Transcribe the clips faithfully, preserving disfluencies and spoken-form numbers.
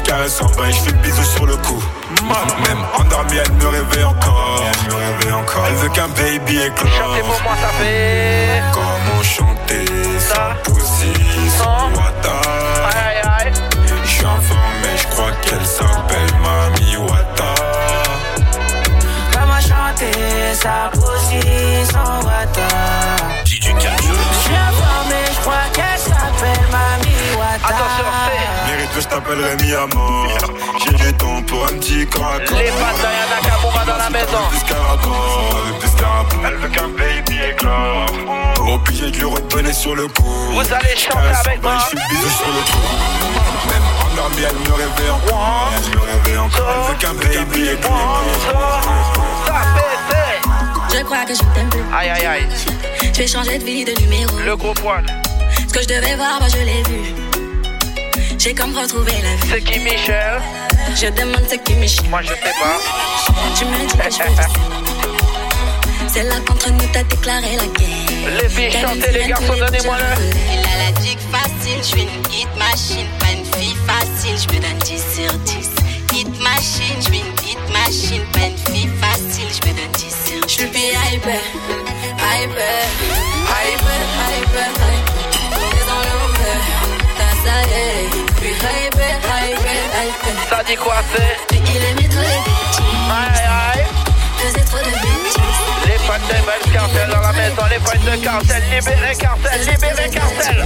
J'caresse en bas et j'fais le bisou sur le cou. Même endormie, elle me réveille encore. Elle me réveille encore. Elle veut qu'un baby éclore. Chantez pour moi, ça fait. Comment chanter sa position Wata. Aïe aïe. J'suis informé, j'crois qu'elle s'appelle Mami Wata. Comment chanter sa position Wata. J'suis informé, j'crois qu'elle s'appelle Mami Wata. Attention, c'est. Mérite que j't'appellerai mi à mort. J'ai du temps pour un petit crack. Les pattes d'Ayana Kamura dans la maison. Plus qu'un raccord, plus qu'un rapport. Elle veut qu'un baby éclore. Obligé de lui redonner sur le coup. Vous allez chanter avec moi. Je fais le bisou sur le cou. Même endormie, elle me réveille encore. Elle me réveille encore. Elle veut qu'un baby éclore. Ça fait. Je crois que je ne t'aime plus. Aïe aïe aïe. Je vais changer de vie, de numéro. Le gros poil. Ce que je devais voir, moi je l'ai vu. J'ai comme retrouvé la vie. C'est qui Michel? Je demande c'est qui Michel. Moi je sais pas. Tu me dis que je fais. C'est là qu'entre nous t'as déclaré la guerre. Les filles chantez, les garçons donnez-moi le. Il a la dick facile, je suis une hit machine. Pas une fille facile, je me donne dix sur dix. Hit machine, je suis une hit machine. Pas une fille facile, je me donne dix sur dix. Je suis hyper, hyper, hyper, hyper, hyper. C'est dans l'ombre, t'as ça y est. Puis hyper, hyper, hyper. Ça dit quoi c'est? Il aimait trop les bêtises. Aïe aïe. Faisait trop de bêtises. Les potes de belles cartel dans la maison, les potes de cartel, libérez cartel, libérez cartel.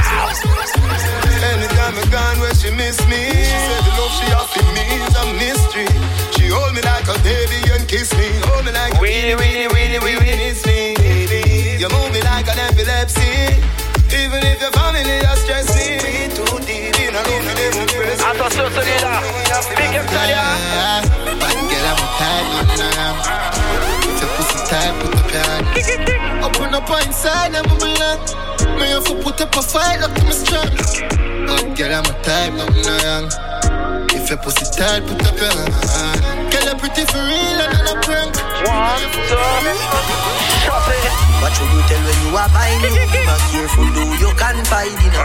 Anytime I gone where she miss me, she said the love she offered me is a mystery. She hold me like a baby and kiss me, hold me like a oui, oui, oui, oui, oui. miss me. You move me like an epilepsy, even if your family has stressed me. Me too deep in a love with them press. Attention celui-là, Big Up Talia. Bad girl, I'm tired, now. Pussy tight, put up your hand. Open up inside and bubble up. Me have to put up a fight, look to me strong. Bad girl, I'm a type, not young. If your pussy tight, put up your hand. Girl, you're pretty for real and not a prank. One, two, chantez. What should you tell when you are buying it? Be careful, do you can find it.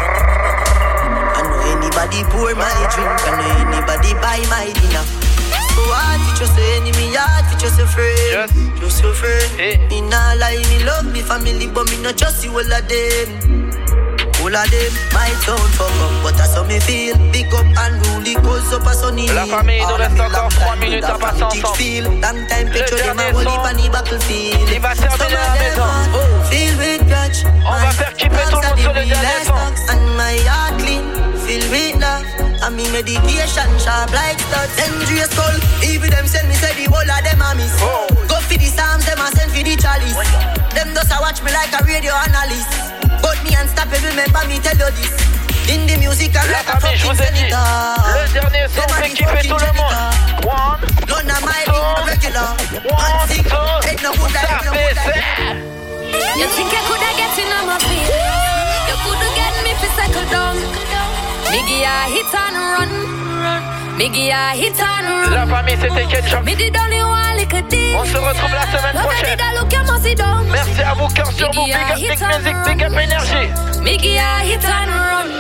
I know anybody pour my drink, I know anybody buy my dinner. So hard, you just say enemy, hard, you just a friend. Yes. Just a friend. Hey. Me nah lie, me love me family, but me not just you all of them. All of them, my town fuck up, but that's how me feel. Big up and rule, it goes up a sunny. La famille, il nous reste encore trois minutes à passer ensemble. Long time picture them a holy bunny battlefield. Il va servir à la maison. Feel with grudge. On va faire kiffer tout le monde sur le dernier son. And my heart clean, feel with love. And me medication sharp like studs. Dangerous skull, even them send me say the whole of them a miss. Oh. Go for the psalms, them a send for the chalice. Them just a watch me like a radio analyst. But me unstoppable, remember me tell you this. In the music I La like a famille, je fucking vous ai dit, senator. le dernier son fait kiffer tout le monde. One, None of my two, being regular. one, One thing, two, ain't no good ça life, no fait good life. c'est. You think I coulda get in on my feelings? You coulda get me fi cycle down. Biggie a hit and run. Biggie a hit and La run. famille, c'était Ketchup. Me did only one little thing. On se retrouve la semaine Look at prochaine. it, I look at my sit down. Merci à vous, cœur sur vous. Big up, big music, big up énergie. Biggie a hit and run.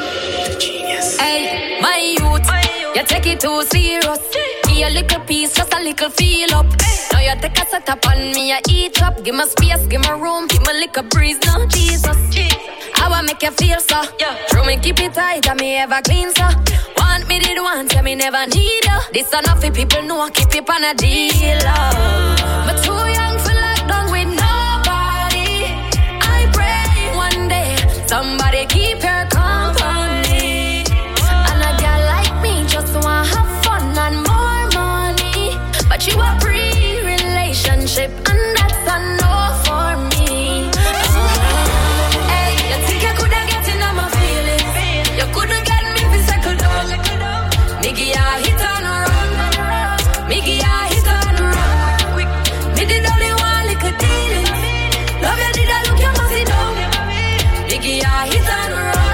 Hey, my youth, you take it too serious. Me a little piece, just a little feel up. Now you take a set up on me, I eat up. Give me space, give me room, give me little breeze. Now Jesus, I wanna make you feel so. True me keep it tight, and me ever clean so. Want me did once, yeah me never need you. This enough for people know I keep it on a deal. Oh. But too young for lockdown with nobody. I pray one day somebody keep your company. And a girl like me just wanna have fun and more money. But you a pre-relationship and that's a no for me. Uh, hey, you think you coulda get in on my feelings? You coulda get me physical down. Miggy a hit and run. Miggy a hit and run. Me did only one little deal. Love you did I look your messy down. Miggy a hit and run.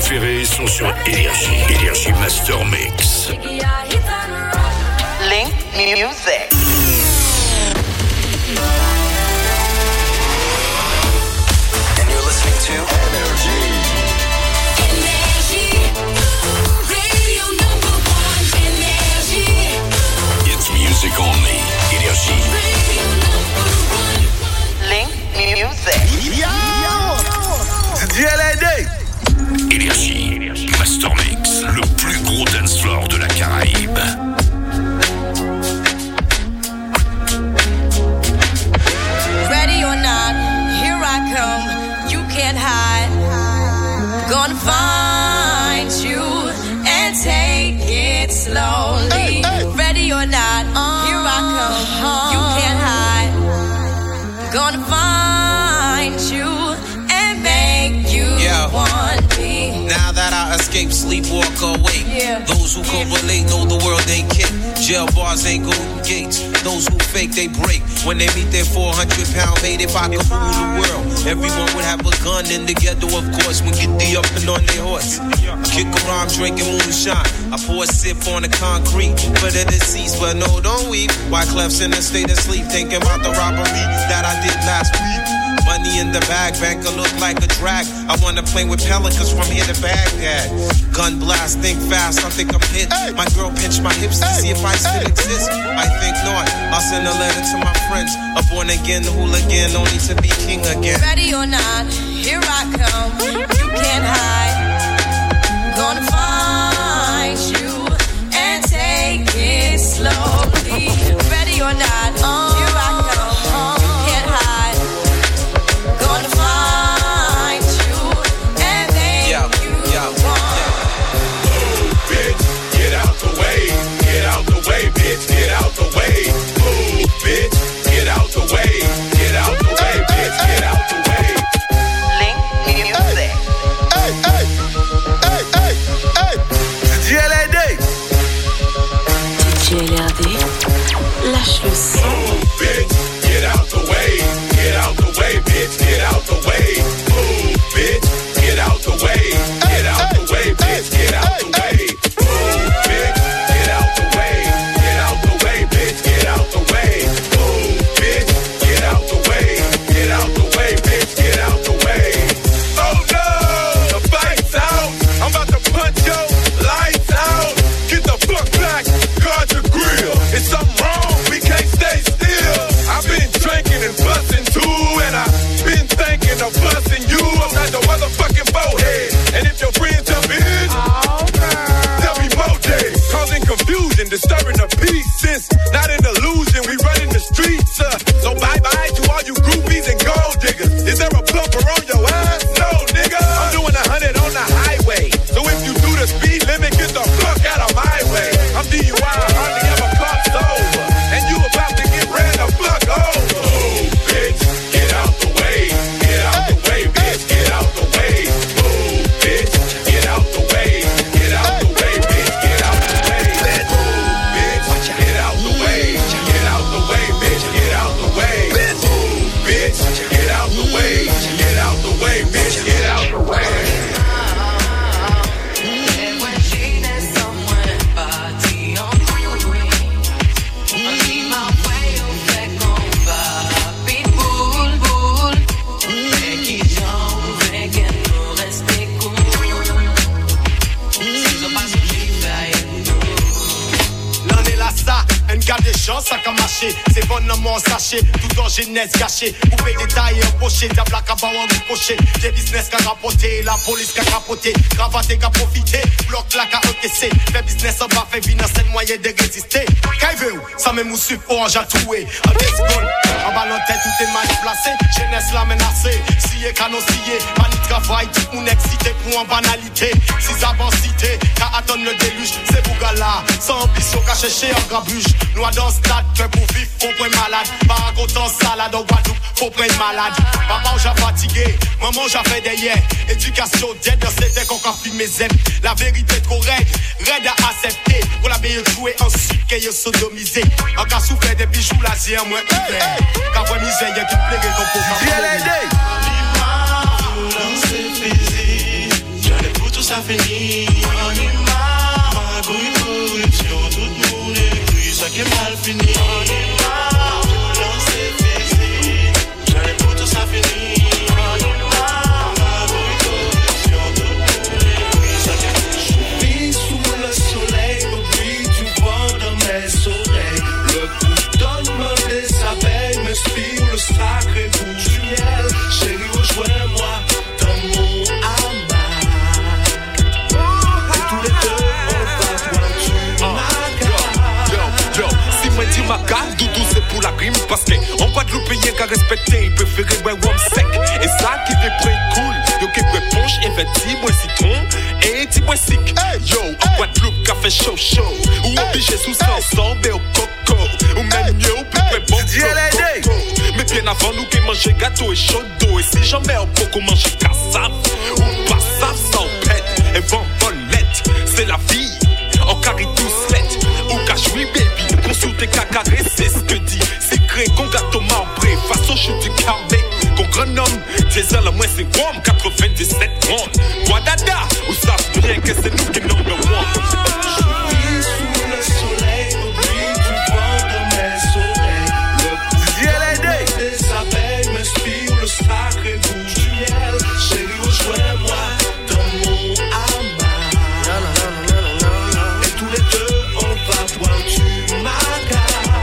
préférés sont sur Énergie. Énergie Master Mix. Link Music. And you're listening to Energy. Energy. Radio number one. Energy. It's music only. Énergie. Radio number one. Link Music. Yo! C'est du L A D! Énergie. Master Mix. Le plus gros dance floor de la Caraïbe. Ready or not, here I come. You can't hide. Gonna find you and take it slowly. Hey, hey. Ready or not, here I come. You can't hide. Gonna find you and make you yeah. want me. Now that I escape, sleep, walk awake. Yeah. Those who can relate know the world ain't kick. Jail bars ain't golden gates. Those who fake, they break. When they meet their four hundred pound mate, if I could rule the world, everyone would have a gun in the ghetto, of course, when get the up and on their horse. Kick around drinking moonshine. I pour a sip on the concrete for the deceased, but no, don't weep. Wyclef's in a state of sleep, thinking about the robbery that I did last week. Money in the bag, banker look like a drag. I wanna play with pelicans from here to Baghdad. Gun blast, think fast, I think I'm hit. Hey. My girl pinched my hips to hey. see if I still hey. exist. I think not. I'll send a letter to my friends. A born again hooligan, only to be king again. Ready or not, here I come. You can't hide. Gonna find you and take it slowly. Ready or not, here I come. You can't hide. Gonna find you and make yeah, you yeah, want. Move, bitch, get out the way. Get out the way, bitch, get out the way. Move, bitch, get out the way. Get out the way, bitch, get out the way. Link Music. Hey, hey, hey, hey, hey. C'est du L A D. D J L A D. Lâche le son. Move, bitch, get out the way. Get out the way, bitch, get out the way. Move, bitch, get out the way. Get out the way, bitch, get out the way. Move, bitch, get out the way. Get out the way, bitch, get out the way. Move, bitch, get out the way. Get out the way, bitch, get out the way. Oh no, the fight's out. I'm about to punch your lights out. Get the fuck back, guard your grill. It's something wrong, we can't stay still. I've been drinking and busting too, and I've been thinking of busting you upside the motherfucking forehead. And if your friends jump in, they'll be Mojay, causing confusion, disturbing the peace. Since not an illusion, we running the streets. Uh, so bye bye to all you groupies and gold diggers. Is there a bumper on your ass? No, nigga. I'm doing a hundred on the highway. So if you do the speed limit, get the fuck out of my way. I'm D U I, hardly ever caught sober, and you about to get ran the fuck over. Move, bitch, get out the way. Get out the way, bitch, get out the way. Move, bitch, get out the way. Get out the way, bitch, get out the way. Move, bitch, get out the way. Get out the way, bitch, get out the way. Move, bitch, get out the way. Get out the way, bitch, get out the way. Garde des gens, sac à mâcher, c'est bon dans mon sachet, tout en genèse gâché, coupé détaillé empoché, diable à cabas en ricoché, des business qu'a rapporté, la police qu'a capoté, cravaté qu'a profité, bloc là qu'a encaissé, fait business en bas, fait vina, c'est le moyen de résister. Qu'aille-vous, ça même ou support, j'ai trouvé, en deux secondes, en ballon tête, tout est mal placé, jeunesse la menacée, scié, canon scié, panique travail, tout mon excité pour en banalité, si avancité, qu'a attendre le déluge, c'est Bougala, sans ambition, qu'a cherché en grabuge. Nous dans stade, fait pour vivre, faut prendre malade. Pas raconter en salade, au Guadeloupe, faut prendre malade. Papa, j'ai fatigué, maman, j'ai fait des hier. Éducation d'aide, dans cette qu'on a filmé mes ailes. La vérité est correcte, raide à accepter. Pour la meilleure jouer, ensuite, qu'elle est sodomisée. En cas souffert des bijoux, là, j'ai un moins ouvert. Car moi, misère, y'a qui plaît, qu'on peut faire. Violence est physique, j'en ai pour tout ça sacrez rouge du miel. Chérie, rejoins-moi dans mon hamac. Et tous les deux, on va boire du maca. Yo, yo, si moi dis maca, doudou c'est pour la rime. Parce que en Guadeloupéen qu'à respecter, il préférait ouais rhum sec. Et ça qui fait près cool. Yo qui peut ponche, investi, moi citron. Et dis moi sick. Yo, en Guadeloupe, café chaud chaud. Ou obligé sous ça ensemble au coco. Ou même mieux, ou plus près bon coco. Mais bien avant nous qui manger gâteau et chaud d'eau. Et si jamais on peut manger cassave ou pas ça, ça on pète. Et vent volette, c'est la vie. En carré doucelette. Ou cache-oui baby, consultez qu'à caresser ce que dit. Secret qu'on gâteau marbré, face au chute du carnet. Qu'on grand homme, diesel à moins c'est warm, quatre-vingt-dix-sept rondes. Guadada, ou savent bien que c'est nous qui number one. Je vis sous le soleil, au bruit du vent de mes oreilles. Le bruit des abeilles m'inspire le sacré rouge du miel. Chérie, rejoins-moi dans mon hamac. Et tous les deux, on va boire du maca.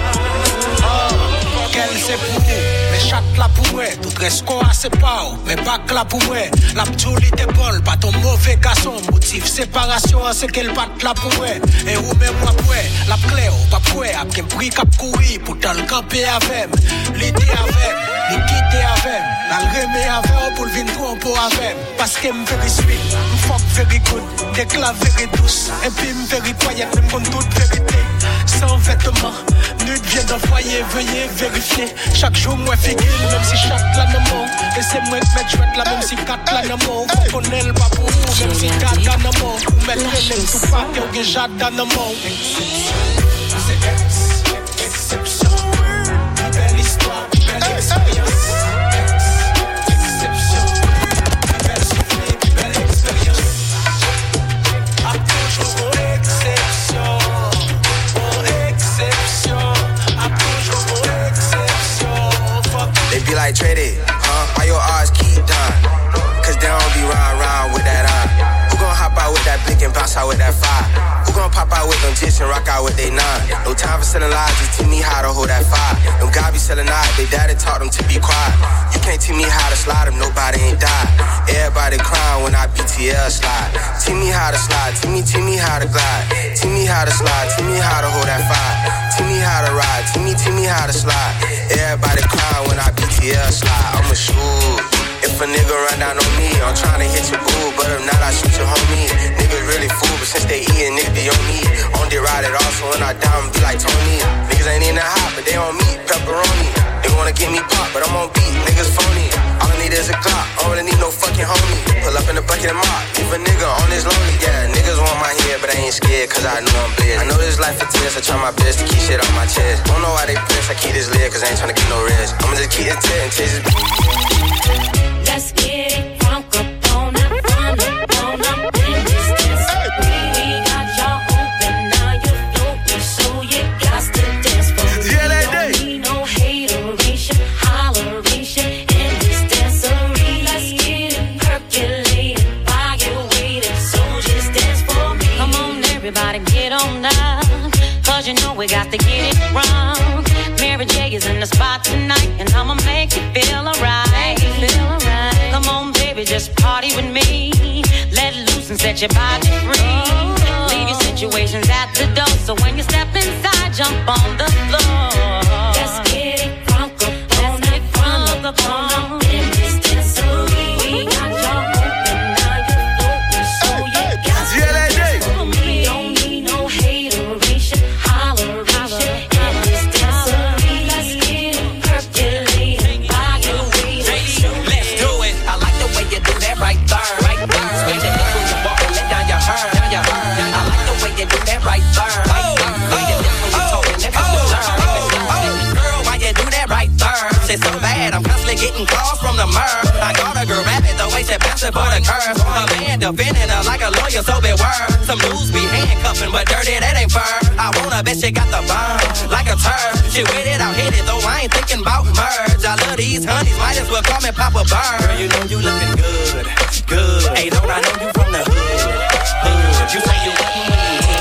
Quel c'est pour vous, mais chatte là pour moi. Tout reste quoi c'est pas, mais pas que là pour moi. La p'touli d'épaule, pas ton mauvais garçon. Motif séparation, c'est qu'elle batte là pour moi. Et où même moi pour la clé, pas pour après pris cap courir pour t'en le camper avec. L'idée avec, l'équité avec. La remet avec, pour le vin pour avec. Parce qu'elle me very sweet, me fuck very good. Déclare very douce, et puis me very quiet, même comme toute vérité. Sans vêtements, nude vient d'un foyer, veuillez vérifier. Chaque jour, moi figure, même si chaque là ne ment. Et c'est moi qui mets chouette là, même si quatre là ne ment. Vous connaissez le babou, même si quatre là ne ment. Vous mettez les tout pas, que vous jade là ne ment. C'est exception, belle histoire, belle expérience. Exception, belle soufflée, belle expérience. A toujours exception. They be like, Trady, huh? Why your odds keep down? Cause they don't be round round with that eye. Who gon' hop out with that blick and bounce out with that fire? Who gon' pop out with them jits and rock out with they nine? No time for selling lies, just teach me how to hold that fire. Them guys be selling eyes, they daddy taught them to be quiet. You can't teach me how to slide them, nobody ain't died. Everybody crying when I B T L slide. Teach me how to slide, teach me, teach me how to glide. Teach me how to slide, teach me how to hold that fire. Teach me how to ride, teach me, teach me how to slide. Everybody crying when I B T L slide. I'ma shoot. If a nigga run down on me, I'm tryna hit your boo, but if not, I shoot your homie. Niggas really fool, but since they eatin', niggas be on me. On the ride it off, so when I down, be like Tony. Niggas ain't in that hot, but they on me, pepperoni. They wanna get me pop, but I'm on beat, niggas phony. All I need is a Glock, I don't really need no fucking homie. Pull up in the bucket and mop, leave a nigga on his lonely. Yeah, niggas want my head, but I ain't scared, cause I know I'm blessed. I know this life a test, I try my best to keep shit on my chest. Don't know why they press, I keep this lid, cause I ain't tryna get no rest. I'ma just keep it tight and taste this. Let's get it crunk up on up, run up on up in this dance. We got y'all open, now you're floating, so you got to dance for me. Don't need no hateration, holleration in this dancery. Let's get it percolated, fire waiting, so just dance for me. Come on, everybody, get on up, cause you know we got to get it wrong. Mary J is in the spot tonight, and I'ma make you feel alright. Feel alright. Come on, baby, just party with me. Let loose and set your body free. Oh. Leave your situations at the door, so when you step inside, jump on the floor. Let's get it crunk up on it, crunk up on up in this dancery. We got y'all open, now you're floating, so you got to dance for me. Don't need no hateration, holleration in this dancery. Let's get it percolating, fire waiting. Let's do it. I like the way you do that right there, right there. Switch it up when you walk and let down your hair, down your hair. I like the way you do that right there, right there. Way you dance when you talking, that comes with learn. Girl, why you do that right there? Shit so bad, I'm constantly getting calls from the murr. I got a girl rabbit, the way she bouncing for the curve. A man defending her like a lawyer, so beware. Some dudes be handcuffing, but dirty, that ain't fur. I wanna bet she got the bomb, like a turd. She with it, I'll hit it, though I ain't thinking about merge. I love these honeys, might as well call me Papa Bird. Girl, you know you looking good, good. Hey, don't I know you from the hood, hood. You say you want me when you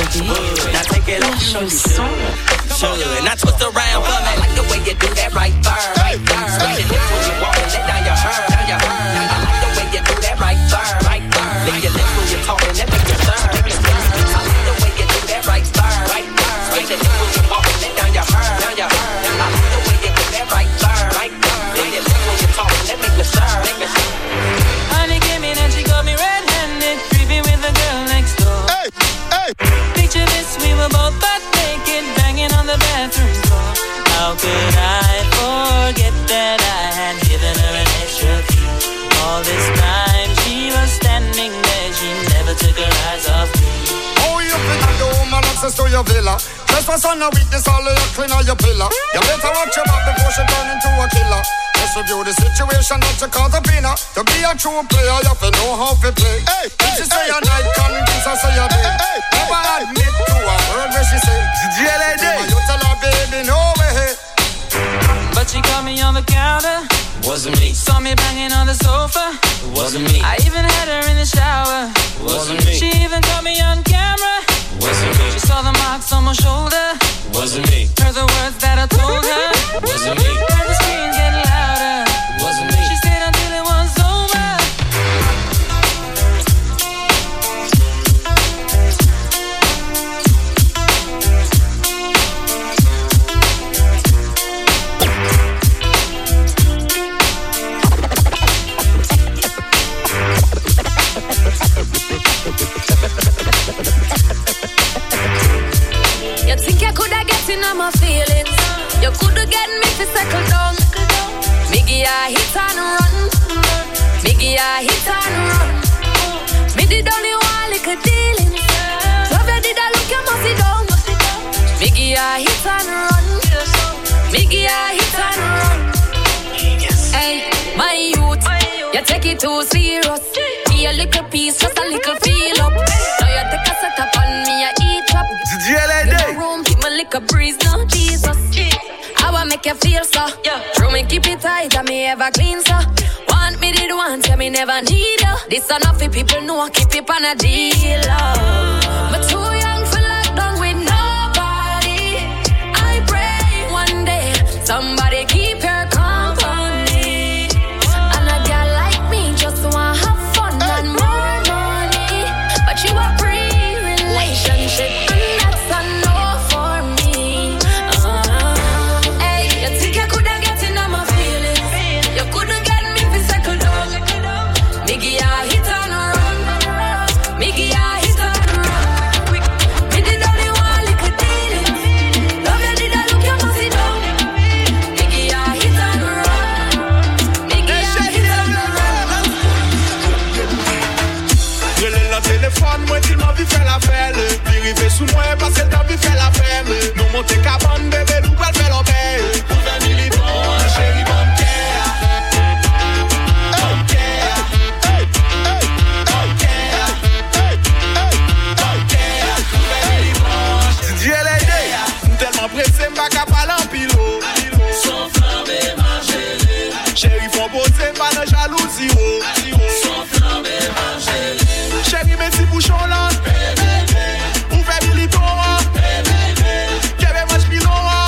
Now take it off, you know you should. Now twist around for me. I like the way you do that right there, right there. Straight your lips when you walk and let down your hair, down your hair. I like the way you do that right there, right there. Lick your lips when you're talking, that make you stir. I like the way you do that right there, right there. Straight your lips when you walk and let down your hair, down your hair. I like the way you do that right there, right there. Lick your lips when you're talking, that make you stir, make you stir. Honey came in and she got me red-handed, creepy with the girl next door. Hey, hey. Picture this, we were both butt naked, banging on the bathroom floor. How could I forget that I had given her an extra key? All this time she was standing there, she never took her eyes off me. Oh, you think I do woman access to your villa? Just for son of weakness, all of your clean on your pillar. You better watch your back before she turn into a killer. Just review the situation that you call the winner. To be a true player, you have to know how to play. Hey, if she say a night, convince her say a day. Never admit to a word where she say D J L A D. You tell her baby no way. But she caught me on the counter. Wasn't me. Saw me banging on the sofa. Wasn't me. I even had her in the shower. Wasn't me. She even caught me on camera. Wasn't me. She saw the marks on my shoulder. Wasn't me. Heard the words that I told her. Wasn't me. Heard the screams getting louder. Wasn't me. She stayed until it was over. You think you coulda get in on my feelings? You coulda get me to settle down. Me give ya hit and run. Me give ya hit and run. Me did only one little dealing. Love you did I look you must sit down. Me give ya hit and run. Me give ya hit and run. Hey, my youth, you take it too serious. Be a little piece, just a little feel up. Now you take a set up on me, I eat up. D J L A D. Give me room, give me little breeze, no Jesus. I wanna make you feel so. True me keep it tight, and me ever clean so. Want me did want you, me never need you. This enough for people know I keep it on a deal. Oh. But too young for lockdown with nobody. I pray one day somebody keep your company. And a girl like me just wanna have fun and more money. But you a pre-relationship and that's a no for me. Uh, hey, you think you coulda get in on my feelings? You couldn't get me for second down. Me give ya hit and run. Me give ya hit and run. Me did only one little dealing. Love you did I look you must sit down. Me give ya hit and run. Me give ya hit and run. Relais la téléphone, moi tu m'as vu faire la belle. Puis river sous moi parce qu'elle t'a vu faire la femme. Nous monter cabane, bébé, nous pas le faire l'obéir. Pour venir les bons, chérie, bon care. Bon care. Bon care. Bon care. Pour venir les bons. D J L A D. Tellement pressé, m'pas qu'à parler en pilo. Son flamme et ma chérie. Chérie, font poser, pas de jalousie. Son flamme et ma chérie. Chérie, mes petits bouchons là. Ou fait milito. Qu'elle veut moi, je pilon.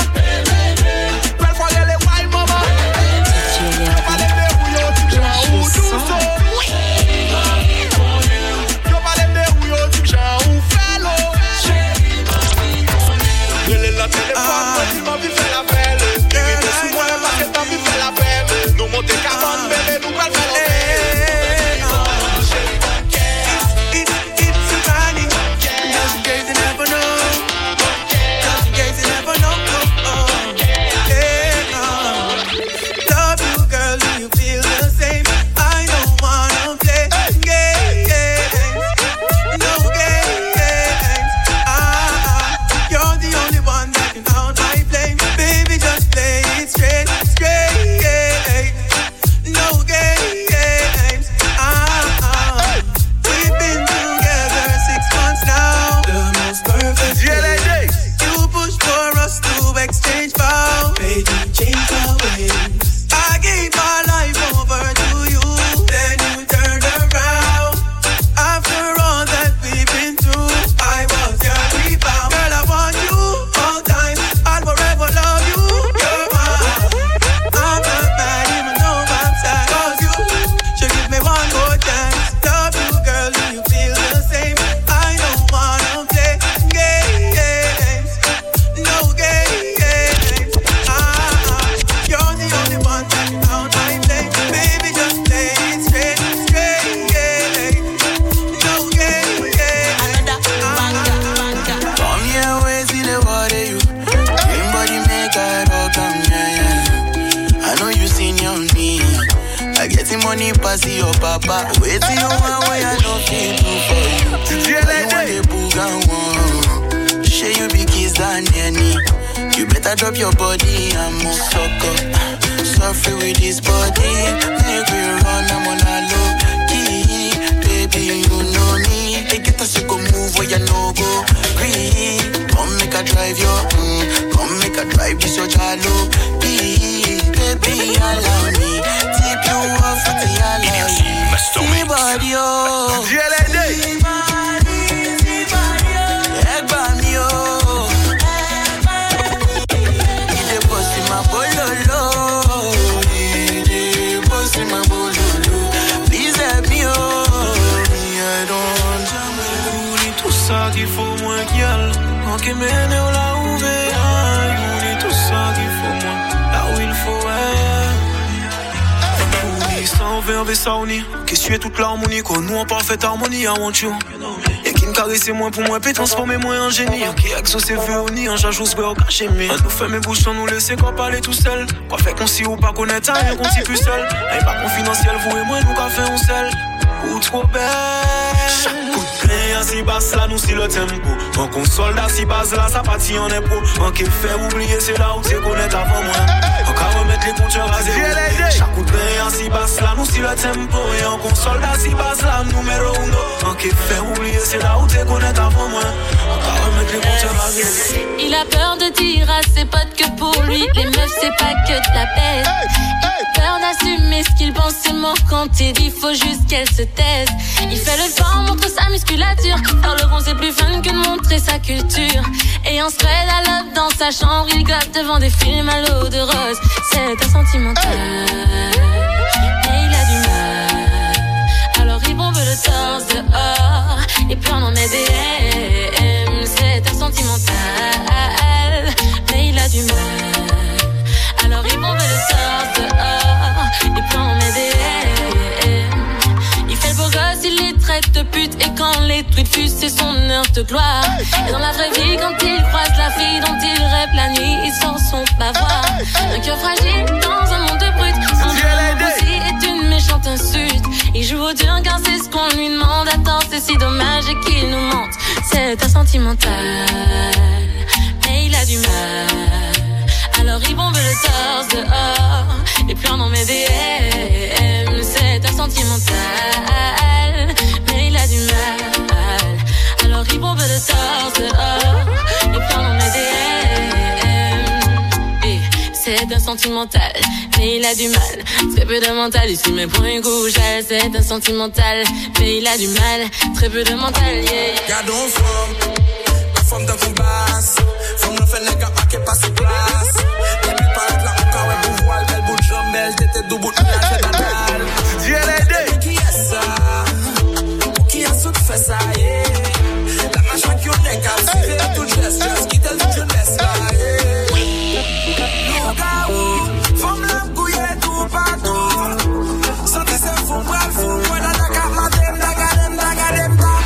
getting money pass your papa. Wait till you want what I don't feel do for you. You want the boogan one. Share you be kiss than any. You better drop your body and move sucker. Suffer with this body. Make we run, I'm on a low key. Baby, you know me. They get us to go move where you no go. Green. Come make a drive your, mm. Come make a drive this your jalo. Baby, allow me. Tip you off with the allow me. See body, oh. See body, see body, oh. Egg body, oh. Ide bossy my bololo. Ide bossy my bololo. Please help me, oh. I don't jam with tout ça qu'il faut moins qu'il y a. En qui mène là où veille, tout ça qu'il faut moins, là où il faut être. Sans verbe et sauni, qui suit toute l'harmonie, quoi. Nous en parfaite harmonie, I want you. Et qui me caresse moins pour moi, puis transformer moi en génie. Qui exauce véoni, en j'ajoute au caché, mais nous fait mes bouches sans nous laisser quoi parler tout seul. Quoi fait qu'on s'y ou pas connaître, rien qu'on s'y plus seul. Et pas confidentiel, vous et moi, nous qu'a fait on seul. Ou trop belle. Chaque coup de clé, si basse là, nous si le tempo. En console là, si base là, ça partit en impro. En qui fait oublier, c'est là où c'est connaître avant moi. En qu'à remettre les compteurs à zéro. Chaque coup de clé, si basse là, nous si le tempo. Et en console là, si base là, numéro uno. En qui fait oublier, c'est là où c'est connaître avant moi. En qu'à remettre les compteurs à zéro. Il a peur de dire à ses potes que pour lui, les meufs c'est pas que de la baisse. Il a peur d'assumer ce qu'il pense seulement quand il dit faut juste qu'elle se taise. Il fait le fort, montre sa musculature. Faire le rond c'est plus fun que de montrer sa culture. Et on se spread à l'op dans sa chambre. Il glotte devant des films à l'eau de rose. C'est un sentimental, mais il a du mal. Alors il bombe le torse dehors. Et puis on en met des M. C'est un sentimental, mais il a du mal. Alors il bombe le torse dehors. Et puis on met des M. Il fait le beau gosse, il les traite de pute. Et quand les tweets fusent, c'est son heure de gloire. Et dans la vraie vie, quand il croise la fille dont il rêve la nuit, il sort son bavoir. Un cœur fragile dans un monde de brutes. Son nom aussi est une méchante insulte. Il joue au dur car c'est ce qu'on lui demande. Attends, c'est si dommage et qu'il nous mente. C'est un sentimental, mais il a du mal. Alors il bombe le torse dehors. Et puis on en met des M. C'est un sentimental, mais il a du mal. Alors il bombe le torse dehors. Et puis on en met des M. Et c'est un sentimental, mais il a du mal. Très peu de mental, ici mes points couchés. C'est un sentimental, mais il a du mal. Très peu de mental, yeah. Gardons forme, la forme d'un combasse. Forme le fait les gars qui passe sur place. Les plus paraître là encore, ouais, pour voir belle bout de jambe, belle tête de bout de la tête à dalle. Dieu qui est ça? Qui a tout fait ça, yeah? La machin qui on est cassé, tout geste, just qui t'a dit je laisse là, yeah. Nous gaou, forme la couille tout partout. Santé c'est fou, bral fou, ouais, la Dakar, la dem, dagadem, dagadem, da.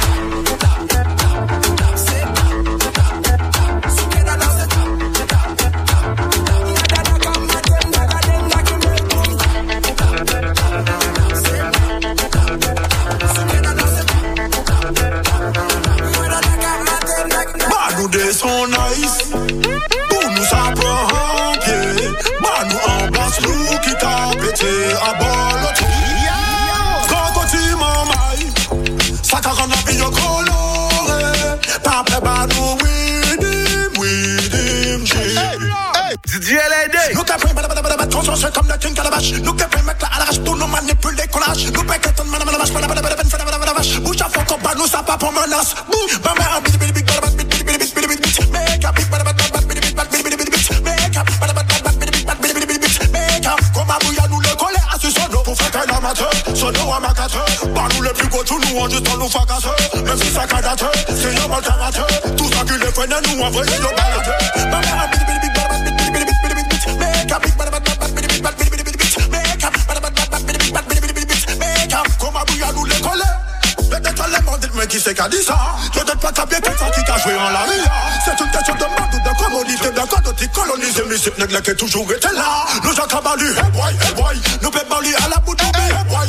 Nous descend nice, pour nous ça prend pied. Bah nous en basse nous qui t'a pété à bord l'autre. Quand tu m'en mailles, ça t'a rendu la vie colorée. Papa bah nous widim, widim, j'ai. D J L A D. Nous t'as pris, conscience comme la thune calabache. Nous t'as pris, mettre la à l'arrache pour nous manipuler collage. Nous péquet ton madame la vache, madame la vache, madame la vache. Bouche à fond, combat, nous ça pas pour menace. Boum, ma mère, bidi bidi bidi bidi bidi bidi bidi bidi bidi. Make up, bidi bidi bidi bidi bidi bidi bidi bidi. Make up, bidi bidi bidi bidi bidi bidi bidi. Make up, comme à bouillard, nous le coller à ce sono. Pour faire qu'un amateur, sono à ma quatre. Bah nous les plus gros, tout nous en juste en nous fracasseux. Même si ça cadate, c'est un mal karaté. Tout ça qui les freine, nous envoyer nos balades. Ma mère, bidi bidi bidi bidi bidi bidi bidi bidi bidi. Make up, bidi bidi bidi bidi bidi bidi bidi bidi. Make up, bidi bidi bidi bidi bidi bidi bidi. Make up, comme à bouillard, nous les coller. Peut-être les mots, dites-moi qui c'est qui a dit ça. Peut-être pas taper quelqu'un qui t'a joué en la ria. C'est une question de mode ou de commodité. D'accord, de t'y coloniser, mais c'est nègre qui a toujours été là. Nous accabalus, hey boy, hey boy. Nous pépons à la bout de hey boy.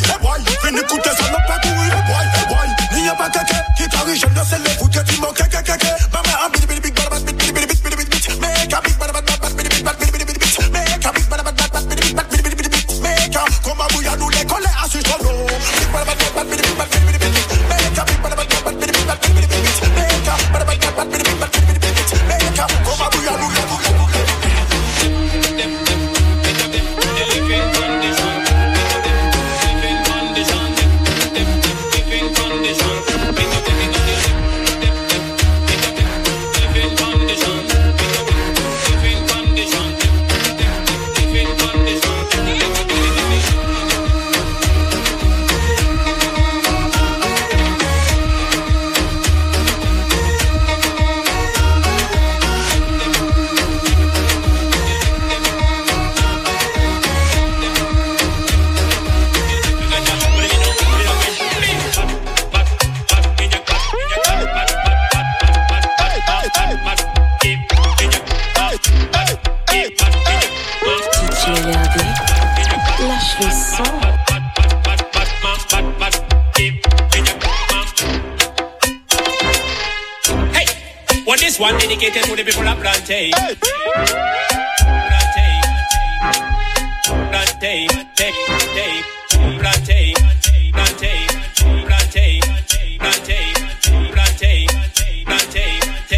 son. Hey, well this one dedicated to the people of Plantain. Plantain, Plantain, Plantain, Plantain, Plantain, Plantain, Plantain, Plantain, Plantain.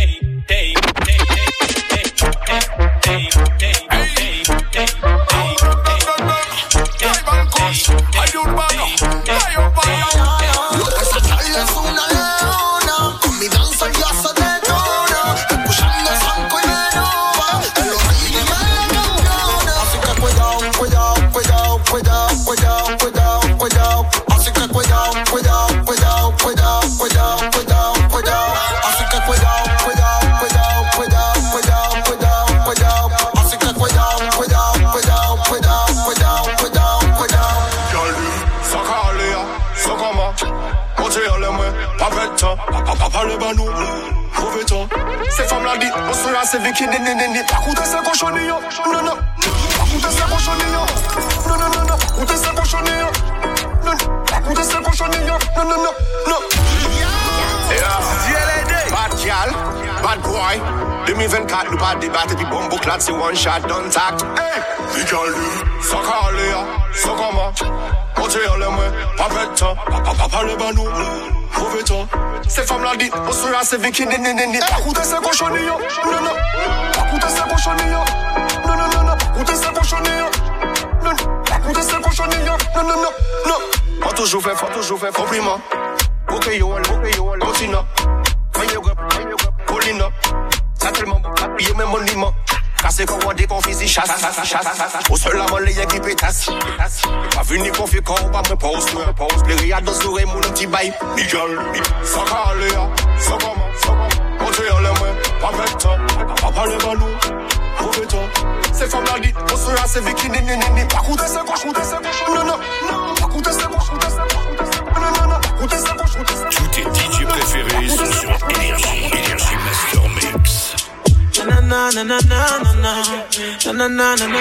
Ces femmes-là dit, on sera ces vécu, n'est, n'est, n'est, n'est pas coûter ces cochonilles. Non, non, pas coûter ces cochonilles. Non, non, non, non, coûter ces cochonilles. Non, pas coûter ces cochonilles. Non, non, non, non. Bad gal, bad boy. deux mille vingt-quatre, nous pas débattre, puis bon bouclade, c'est one shot, don't tact. Hey, les gal, ça calé, ça comment. Côté à l'aimé, pas bête, pas parler à nous. Mauvais temps. Ces femmes-là dit, on sera ces vécu, n'est, n'est, n'est, n'est pas coûter ces cochonilles. Non, non, pas coûter ces cochonilles. Non, non, non, non, coûter ces cochonilles. Non, pas coûter ces cochonilles. Non, non, non, non. On toujours fait, faut toujours fait compliment. Ok, yo, ok, yo, continue. Voyez, Colina. Ça tellement bon, papier, même monument. Cassé comme on dit qu'on fait chasse, chasse, chasse. Au seul la monnaie, y'a qui pétasse. Pas venu qu'on fait quand on va me pose, me pose. Les riades de sourire, mon petit bail. Miguel, ça calé, ça comment, ça comment. On te y'a les mains, pas bête, pas parler à nous. Mauvais temps. Ces femmes-là dit, on sera ces vécu, n'est, n'est, n'est, pas coûter ces coches, coûter ces coches. Non, non, non, pas coûter ces coches, coûter ces coches. Non, non, non, coûter ces coches, coûter ces coches. Tous tes D J préférés sont sur Énergie, Énergie Master Mix. Na na na na na na na na na na na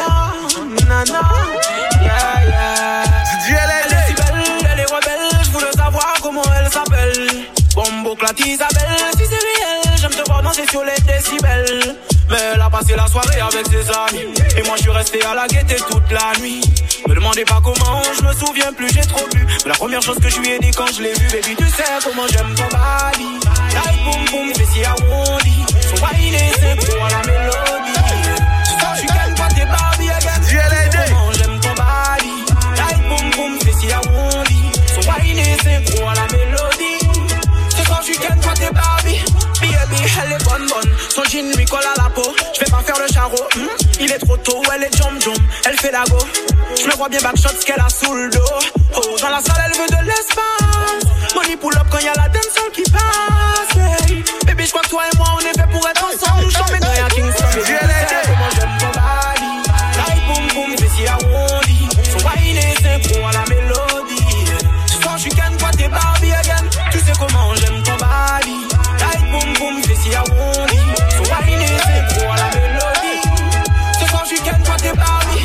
na na na. Yeah yeah. Elle est si belle, elle est rebelle. Je voulais savoir comment elle s'appelle. Bombo Clat Isabelle, si c'est réel, j'aime te voir danser sur les décibels. Mais elle a passé la soirée avec ses amis. Et moi je suis resté à la gaieté toute la nuit. Me demandez pas comment, je me souviens plus, j'ai trop bu. Mais la première chose que je lui ai dit quand je l'ai vue, baby tu sais comment j'aime ton body. Like boum boum, fais si à Wondi. Son wine c'est pour la mélodie. Je suis gagne pas tes Barbie again. Comment j'aime ton body. Like boum boum, fais si à Wondi. Son wine c'est pour la mélodie. C'est quand je gagne pas tes Barbie. Baby, elle est bonne bonne. Son jean lui colle à la peau. Je vais pas faire le charreau. Hmm? Il est trop tôt, elle est jump jump. Elle fait la go. Je me vois bien backshot ce qu'elle a sous le dos. Oh, dans la salle, elle veut de l'espace. Money pull up quand y'a la dancehall qui passe. Hey. Baby, je crois que toi et moi, on est fait pour être ensemble. J'en mets rien Kingston. Comment j'aime ton body. Like boom boom, fais si à Wondi. Son wine c'est pour la mélodie. Quand je suis can, toi t'es Barbie again. Tu sais comment j'aime ton body. Like boom boom, fais si à Wondi. Son wine c'est pour la mélodie. C'est quand je suis can, toi t'es Barbie.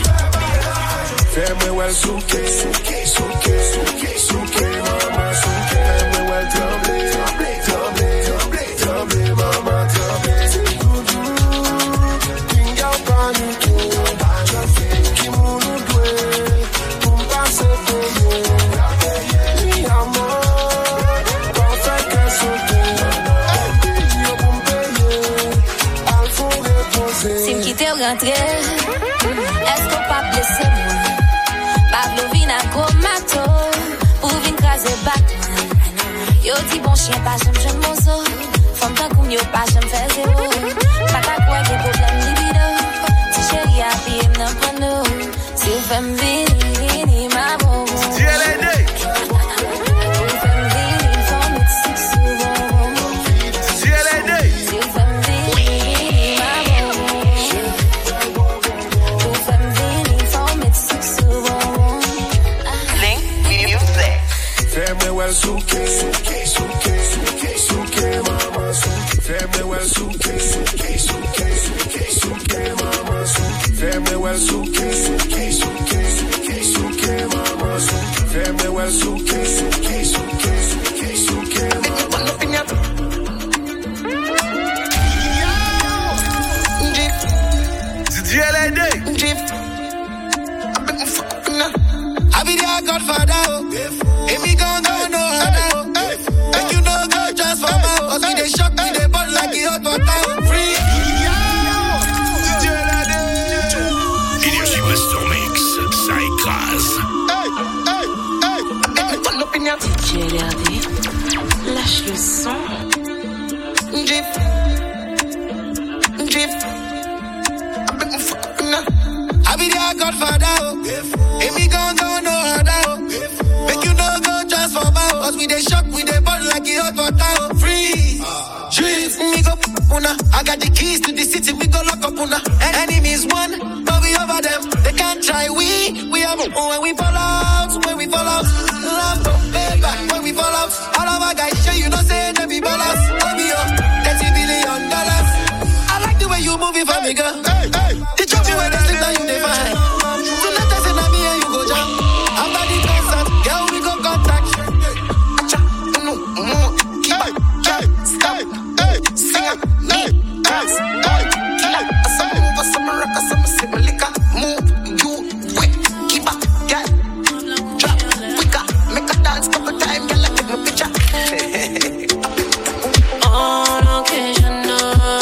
Fais-moi well souke, souke, souke, souke, souke, maman souke. Fais-moi well tremble, tremble, tremble, tremble, maman tremble. C'est doudou, tinga panique, qui mou nou dwe, pou m'passe peye, mi amor, pou fè kè sote, yo pou m'peye, al fon repose. Si m'kite ou rentre, est-ce qu'on pa blesse moi? Pablo vina komato, pou vin krasé Batman. Yo di bon chien pas j'aime j'aime mozo. Femme tan koum yo pas j'aime faire zéro. Pata kwa gen problem libido. Si chéri a piye m'nan prano. Si ou fè m'vini, vini ma bon. Si elle est né. Ou fè m'vini, fò m'it sik souvent. Si elle est né. Si ou fè m'vini, vini ma bon. Ou fè m'vini, fò m'it sik souvent. Link Music. Fais-moi well souke, souke, souke, souke, souke, maman souke. Fais-moi well souke, souke, souke, souke, souke, maman souke. Fais-moi well souke, souke, souke, souke, souke, well. Suke, suke, suke, suke, suke. Pull up in your D J L A D. I be their godfather, oh. If me gon' go, no other, oh. Make you no go just for my house. We dey shock, we dey ball like it hot water. Free. Énergie Master Mix, ça écrase. D J L A D, lâche le son. Drip. Drip. I be their godfather, oh. If me gon' go, no other, oh. Make you no go just for my house. We dey shock, we dey ball like it hot water, oh. Free. Drip. Me go una. I got the keys to the city, we go lock up una. Enemies one, but we over them. They can't try we. We have when we fall out, when we fall out. Love no paper, when we fall out. All of our guys show you no say they be ballers. I'll be your thirty billion dollars. I like the way you move it for me, girl. Hey, hey. They chop you when they sleep, now you dey fine. Tonight I say na me and you go jam. After the concert, girl we go contact. Acha, no, no, keep up, keep stop, sing up, me, dance, keep up. Some move, some rock, some sip liquor. Move, you quick, keep up, girl. Drop, quicker, make a dance couple times, girl. I give me picture. On occasion, no.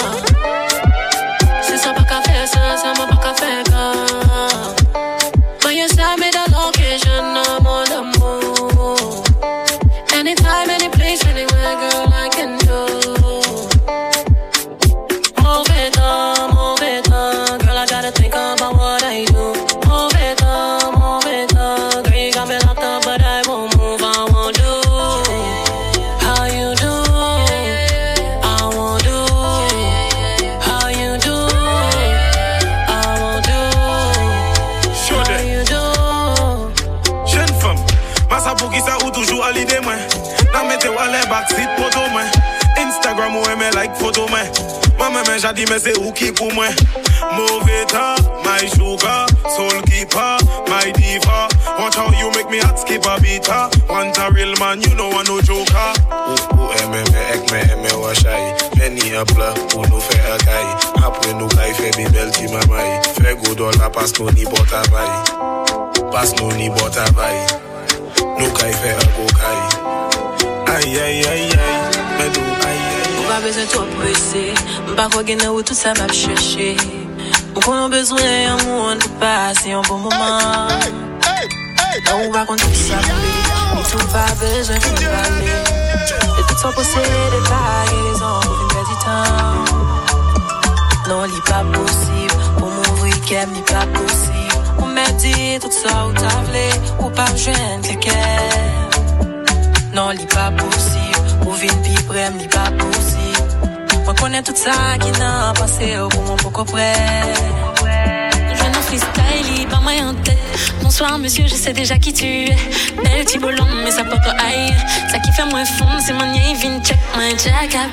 C'est ça pas qu'à faire ça, ça m'a pas qu'à faire quand. But you send me the location, no more d'amour. Anytime, any place, anywhere, girl, I can do. Move it on, move it on, girl, I gotta think about what I do. Move it on, move it on, girl, you got me locked up, but I won't move, I won't do. How you do? I won't do. How you do? I won't do. Show How them. you do? Jeune femme, massa pour qui ça ou toujours à l'idée moi. N'a mettez ou à les backseat photo moi. Instagram ou aimer like photo moi. Moi même j'ai dit mais c'est où qui pour moi. Mauvais temps, my sugar, soul keeper, my diva. Watch how you make me hot skip a beat. Want a real man, you know I no joker. Ou ou aime me ek me aime wa shy. Penny a plat ou nous fait un caille. Après nous caille fait des belles ti mamai. Fait go dollar passe nous ni bota baille. Passe nous ni bota baille. Nous caille fait un go caille. Aïe aïe aïe aïe. Mais nous aïe aïe. Pas besoin de trop presser, pas quoi gagner où tout ça m'a cherché. On a besoin d'un amour, de passer un bon moment. On va contre tout ça, mais tout pas besoin de parler. De tout ça posséder des vagues et les ombres, une perte du temps. Non, l'est pas possible, pour m'ouvrir qu'elle n'est pas possible. On m'a dit tout ça, où t'as voulu, ou pas joindre le cœur. Non, l'est pas possible, pour vivre pis près, l'est pas possible. Moi connais tout ça qui n'a pas passé au bon pourquoi près. Je n'en freestyle, pas moi en tête. Bonsoir monsieur, je sais déjà qui tu es. Belle petit bolon, mais ça peut pas haïr. Ça qui fait moins fond, c'est mon nez, vin check, my jack up.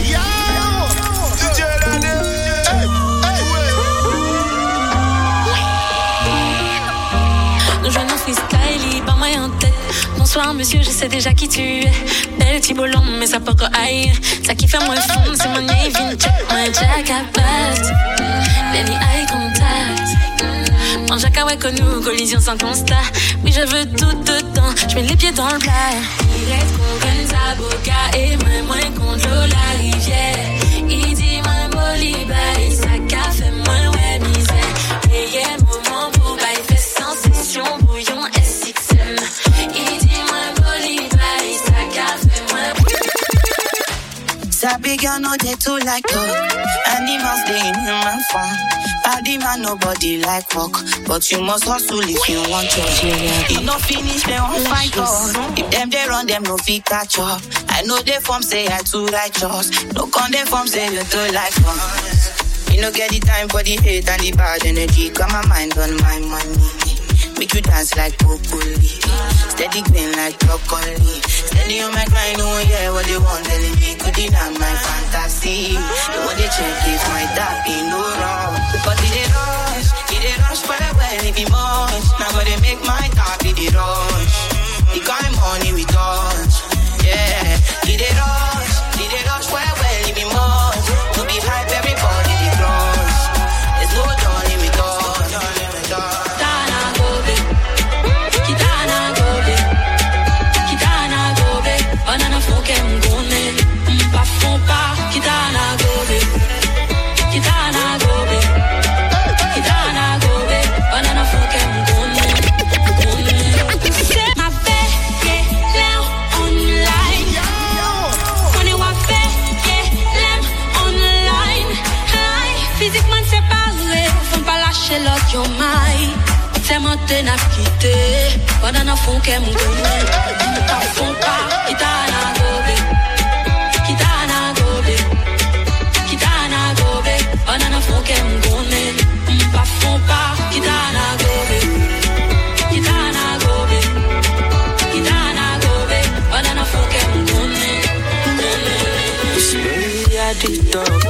Je n'en freestyle, pas moi en tête. Bonsoir monsieur, je sais déjà qui tu es. Belle petit bolon, mais ça peut pas haïr. Ça qui fait moins fond, c'est mon nez, vin check, my jack up. Baby, eye contact. Mon jack a connu, collision sans constat. Oui, je veux tout dedans, je mets les pieds dans le plat. Il reste qu'on gagne sa boca et moins moins contre l'eau la rivière. Il dit moins boliba, il sac à fait moins ouais misère. Et y'a moment pour bail fait sensation, bouillon S X M. Il dit moins boliba, il sac à fait moins. Sabi girl no dey too like talk. Animals dey in human form. Body man nobody like work, but you must hustle if you want to. If no finish, they won't fight us. If them they run, them no fit catch up. I know they form say I too righteous. No con they form say you too like us. You no get the time for the hate and the bad energy. Got my mind on my money. Make you dance like broccoli. Steady green like broccoli. Steady on my grind, no one hear what they want telling me. Could deny my fantasy. The one they check if my dad be no wrong. Because it they rush, it they rush for the well, it be much. Now but they make my dad be the rush. The gun te na kite, wana na funke mgone. Mpa funka, kitana gobe, kitana gobe, kitana gobe, wana na funke mgone. Mpa funka, kitana gobe, kitana gobe, kitana gobe, wana na funke mgone. Slowly I did talk.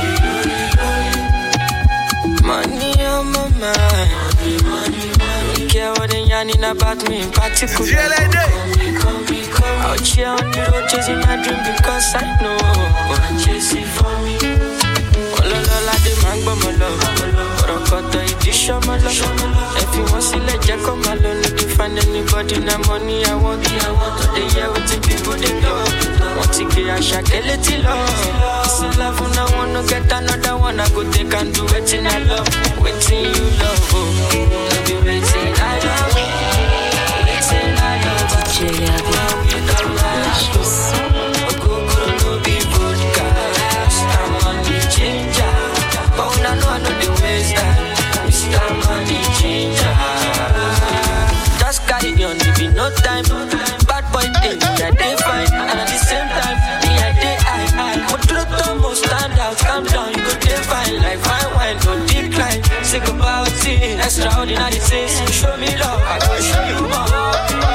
Money on my mind. Don't care what they yarning about me in particular. Out here on the road chasing my dream because I know chase it for me. Oh la la la, the man but my love. But I got the edition my love. If you want to let Jack come alone, if you find anybody na money I want, I want. They hear what the people they love. Want to get a shot, get it love. It's a love when I wanna get another one. I go take and do it in I love. Waiting you love, oh. Love you waiting I love. Waiting I love. D J just carry on, if you no time. Bad boy thing, yeah, they fine. And at the same time, me I dey high. But truth almost stand out, calm down, you go dey fine. Like fine wine, no decline. Sick about it, extraordinary things. Show me love, I go show you more.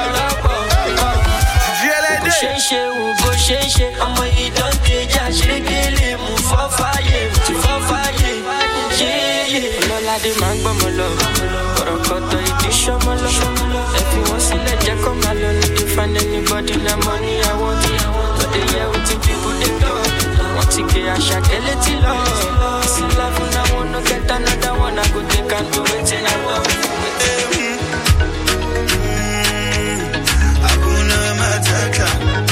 Sheshe, ugo sheshe, I'ma eat on the judge. They kill him, move for fire, move for fire. Yeah, yeah. Lola the man, but my love. But I got the edition, my love. If you want to let Jack come alone, if you find anybody, na money I want, I want. But they hear what the people they love. Want to get a shot, get it love. It's a love when I wanna get another one. I go take and do it in I love. Hakuna matata.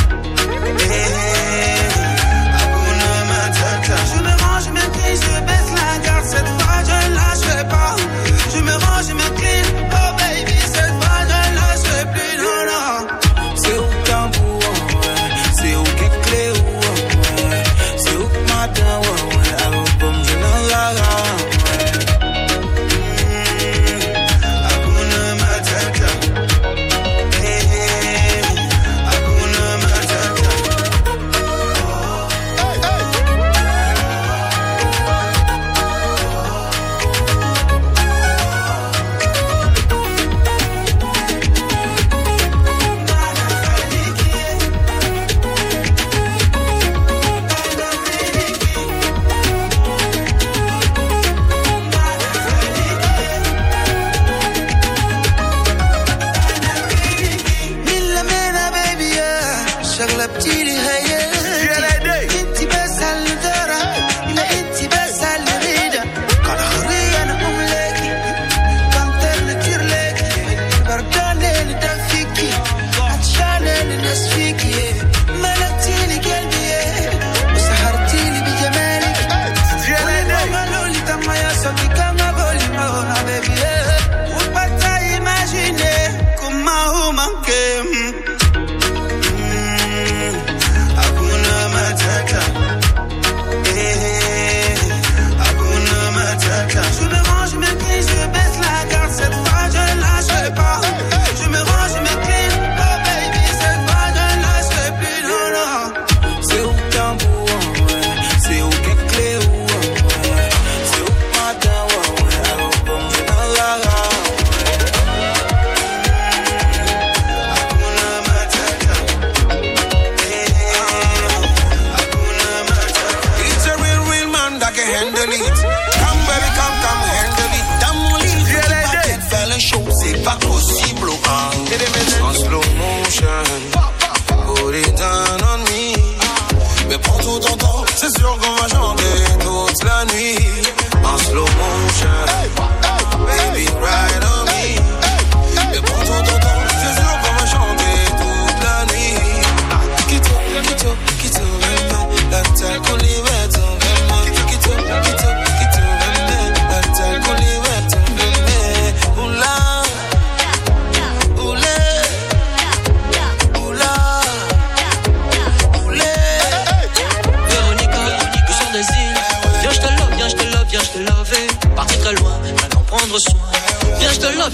Je me range, je me plie, je baisse la garde. Cette fois je lâcherai pas. Je me range, je me clean. Oh baby, cette fois je lâcherai plus. Non, non. C'est où tambour, ouais. C'est où que clé, ouais. C'est où que matin, ouais. Alors comme je n'en la ouais.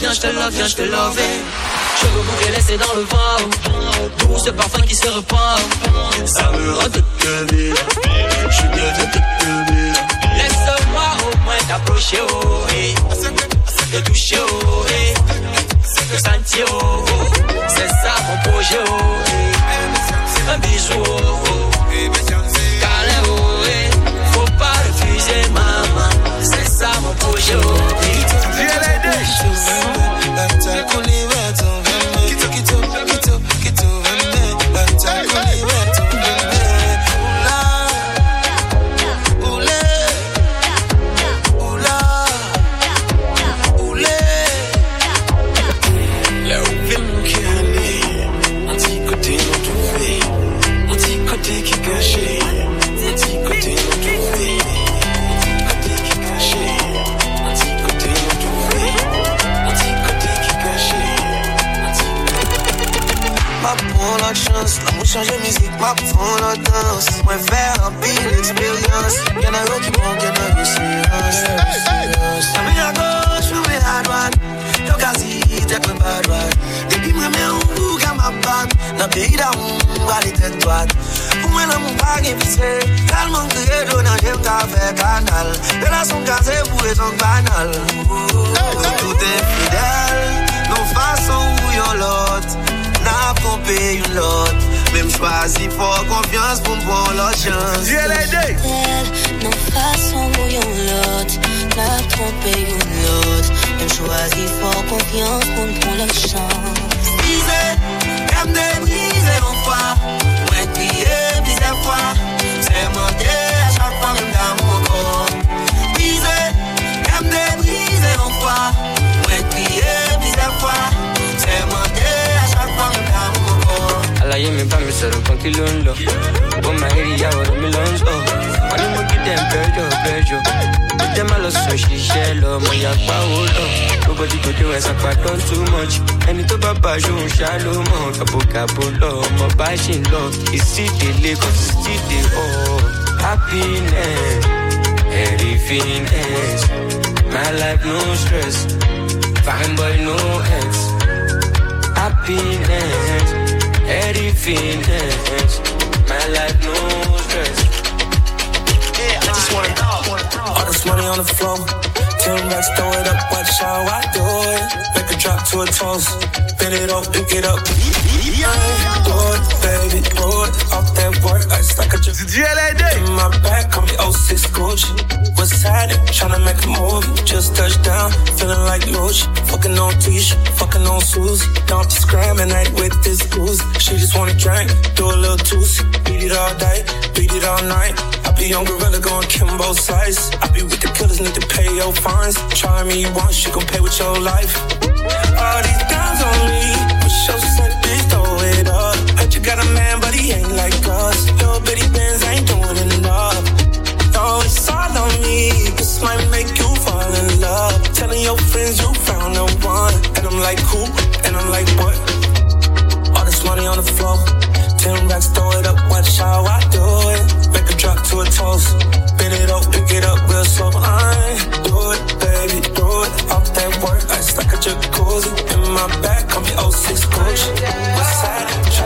viens, je te love, viens, je te love. Cheveux bouclés laissés dans le vent. D'où ce parfum qui se repart. Ça me rend toute gueule. Je suis bien de toute gueule. Laisse-moi au moins t'approcher, oh, hey. Te toucher, oh, hey. Te sentir, oh, oh. C'est ça mon projet, oh, hey. Un bijou, oh, oh. Câlin, oh, hey. Faut pas refuser, maman. C'est ça mon projet, oh, hey. L'amour change de musique, ma prend la danse. Moi faire un pile l'expérience. Y'en a un qui manque, y'en a un silence. T'as mis à gauche, ou à droite. Yo quasi, t'es comme pas droite. Depuis moi, mais on bouge à ma bague. Dans le pays d'amour, à l'état droite. Pour moi, l'amour pas évité. Tellement que j'ai donné, j'aime qu'à faire canal. De la son casée pour les sons banal. Tout est fidèle. Nos façons où y'en l'autre. N'a trompé une l'autre. Même choisi fort confiance pour me prendre la chance. Nos façons bouillon l'autre. N'a trompé une l'autre. Même choisi fort confiance pour me prendre la chance. Brisé, comme des brisés en foi. Moi crier plusieurs fois. C'est monté à chaque fois même dans mon corps. Brisé, comme des brisés en foi. Moi crier plusieurs fois. C'est monté à chaque fois même dans mon corps. Alaye mi bá mi sọ̀rọ̀ kan kí ló ń lọ. Ó máa rí ìyàwó rẹ̀ mi lọ ń sọ. Wọ́n ní mo kí dẹ̀ ń bẹ́jọ́ bẹ́jọ́. Ó jẹ́ má lọ sùn ṣiṣẹ́ lọ, mo yà pa owó lọ. Nobody go do ẹ̀sán pàdán too much. Ẹni tó bá bá aṣọ òun ṣá ló mọ̀. Kàbòkàbò lọ, ọmọ bá ṣì ń lọ. Ìsídèlé kan sì sídè ọ̀. Happiness, everythingness. My life no stress. Fine boy no ex. Happiness. Everything else, my life no stress. Yeah, I just wanna know. All this money on the floor, ten racks, throw it up, watch how I do it. Make it drop to a toast, bend it up, pick it up. Do it, baby, do it. Off that work, I like a just in my back, call me oh six Gucci. What's happening? Tryna make a movie, just touched down, feeling like Luch. Fucking on Tisha, fucking on Susie. Don't discriminate with this booze. She just wanna drink, do a little juicy. Beat it all day, beat it all night. I be on Gorilla going kill both sides. I be with the killers, need to pay your fines. Try me once, you gon' pay with your life. All these dimes on me, push your set, bitch, throw it up. Heard you got a man, but he ain't like us. Little bitty bands ain't doing enough. No, it's all on me. This might make you fall in love. Telling your friends you found the one. And I'm like, who? And I'm like, what? All this money on the floor. Ten racks, throw it up, watch how I do it. Make a drop to a toast. Bend it up, pick it up real slow. I do it, baby, do it. Off that work, ice like a jacuzzi. In my back, call me oh six Gucci. What's that?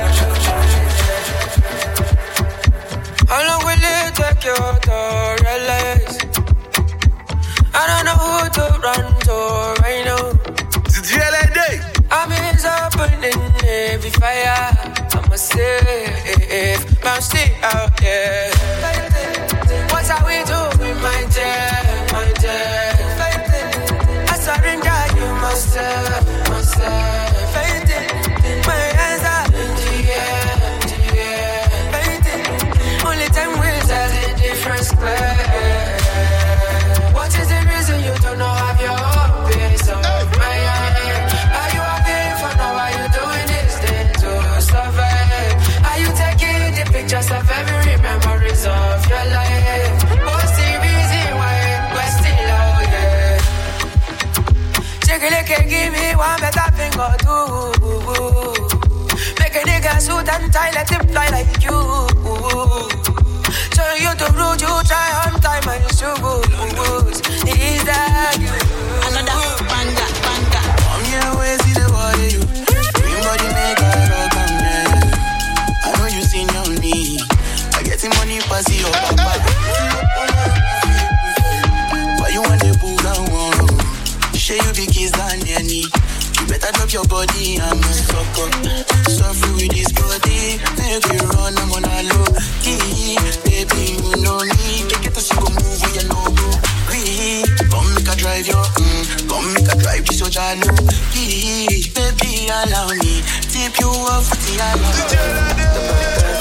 How long will it take you to realize? I don't know who to run to right now. I'm is opening every fire. I'm a safe, but I'm still out there. What are we doing, my dear, my dear? I surrender you myself, myself. My hands are in the air, in the air. Only time will tell the difference clear. What is the reason you don't know have your own piece of my mind? Are you happy for now? Are you doing this thing to survive? Are you taking the pictures of every memories of your life? What's the reason why we're still out here? Take a look and give me one better thing or two. Make a nigga suit and tie, let him fly like you. Turn you to root, you try on time and you shoot. Is that you? Another banga, banga. Come here, your body, I'm a sucker. Suffer with this body, make you run, I'm on a low key. Baby, you know me, take it to see go move where you know go. We come make a drive your, mm, come make a drive this your jalo. Baby, allow me, tip you off with the island.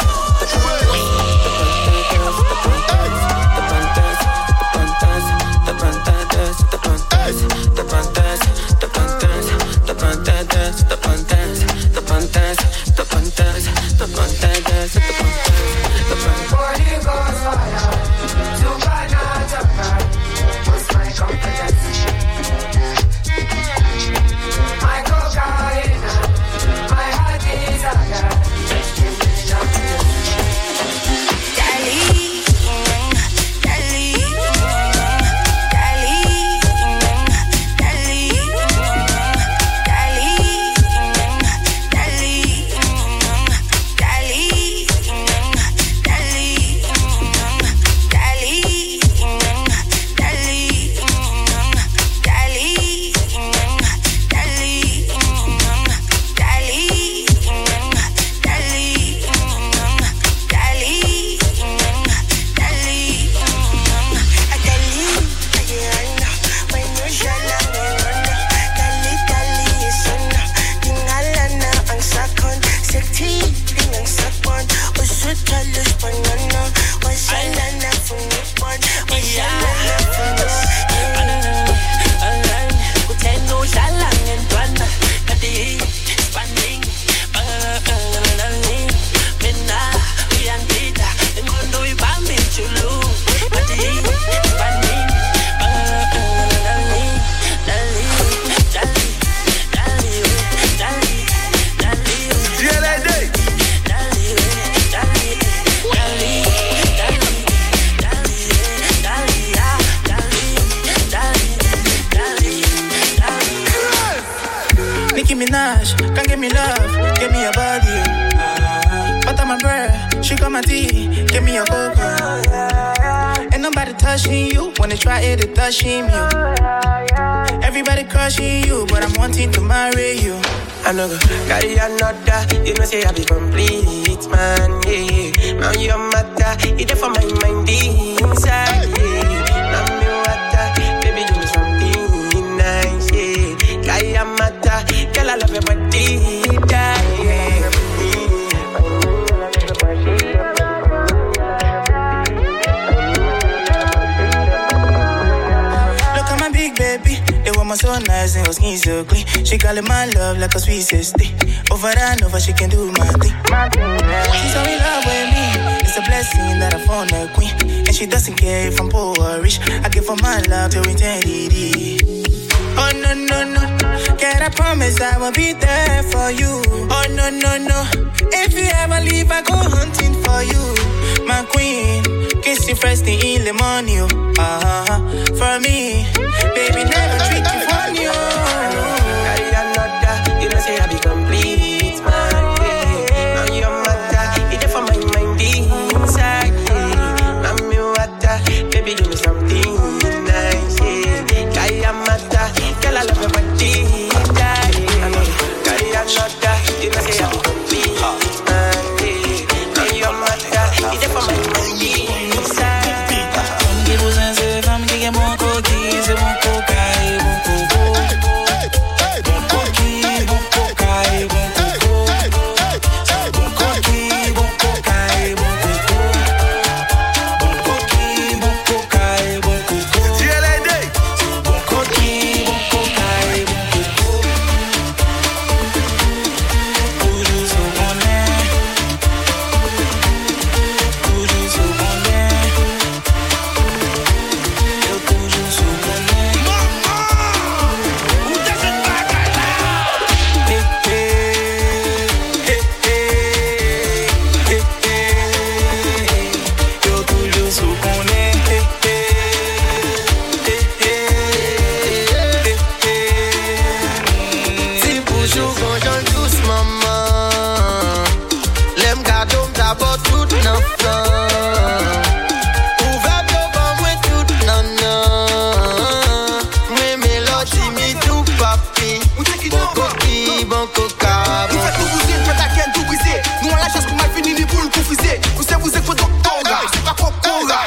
Everybody crushing you, but I'm wanting to marry you. I know go carry another, you know say I be complete, man, yeah. Now your matter, it there for my mind inside, yeah. Now me water, baby give me something nice, yeah. Carry a matter, girl I love your body, yeah. So nice and her skin so clean. She call it my love like a sweet sister. Over and over she can do my thing. She's so in love with me. It's a blessing that I found a queen. And she doesn't care if I'm poor or rich. I give her my love till eternity. Oh no no no, can I promise I will be there for you? Oh no no no, if you ever leave I go hunting for you. My queen, kiss you first thing in the morning. Uh-huh, for me, baby never treat you funny. Carry another, you know say I be complete, man. Yeah. Now your matter, it there for my mind inside. Yeah. Now me water, baby give me something nice. Yeah. Carry a matter, girl I love your body. Carry another, you know say I be complete, man. Yeah. Now your matter, it there for my mind inside. Vous en femme qui est mon coquille, c'est mon cocaille, mon coco. Bon coquille, bon cocaille, bon coco. Bon coquille, bon cocaille, bon coco. Bon coquille, bon cocaille, bon coco. Bon coquille, bon cocaille, bon coco. Toujours au bonnet. Toujours au bonnet.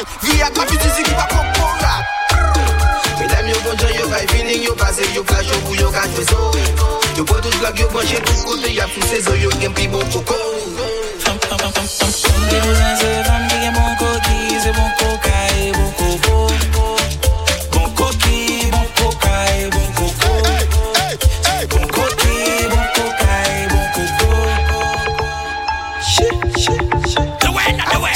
Viagra, puis Suzy qui va prendre mon rap. Mesdames, yo bon yo va feeling, yo passe, yo flash, yo bouillon, yo cache so. Yo pour tout blague, yo branché tout côté, y'a tous ces os, yo game plus bon coco. Femme, femme, femme, femme, femme, des voisins, c'est femme qui est bon coquille, c'est bon coca et bon coco. Bon coquille, bon coca et bon coco. Bon coquille, bon coca et bon coco. Shit, shit, shit. The way, not the way.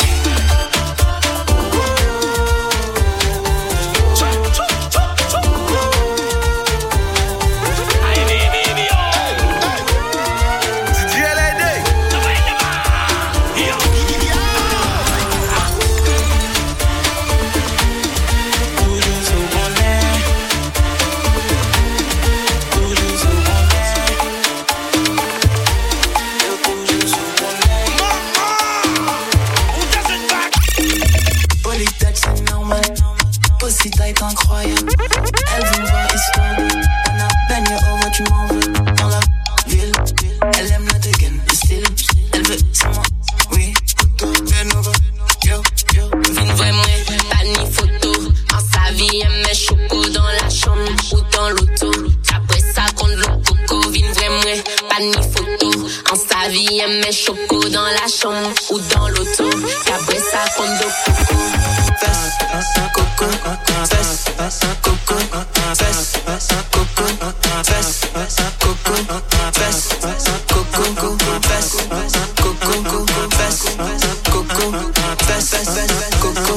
Incroyable, elle veut me voir histoire de on a baigné au voix, tu m'en veux dans la ville. Elle aime le dégaine, le style. Elle veut, c'est moi, oui. Couteau, ben over, yo, yo. Vine vraiment, pas ni photo. En sa vie, elle met choco dans la chambre ou dans l'auto. Après ça, contre le coco. Vine vraiment, pas ni photo. En sa vie, elle met choco dans la chambre ou dans l'auto. Après ça, contre le coco. Fesse, coco, fesse, coco, fesse, coco, fesse, coco, fesse, coco, fesse, coco, fesse, coco, fesse, coco.